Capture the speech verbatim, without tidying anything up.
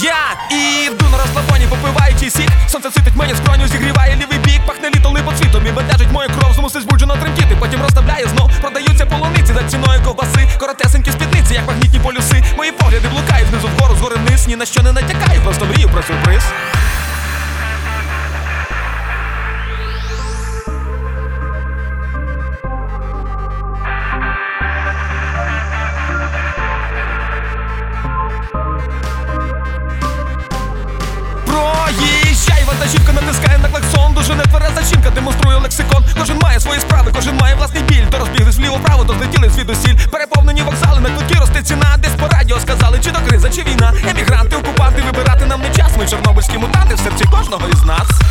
Я іду на розслабоні, попиваючи сік. Сонце світить мені скроню, зігріває лівий бік. Пахне літо липот світом і бентежить мою кров. Змусить збуджено тремтіти, потім розставляє знов. Продаються полуниці за ціною ковбаси. Коротесенькі спідниці, як магнітні полюси. Мої погляди блукають знизу вгору, згори вниз. Ні на що не натякаю, просто мрію про сюрприз. Проїжджай, вантажівка натискає на клаксон. Дуже нетвереза жінка демонструє лексикон. Кожен має свої справи, кожен має власний біль. То розбіглись вліво-право, то злетіли звідусіль. Переповнені вокзали, на квитки росте ціна. Десь по радіо сказали, чи то криза, чи війна. Емігранти, окупанти, вибирати нам не час. Ми чорнобильські мутанти в серці кожного із нас.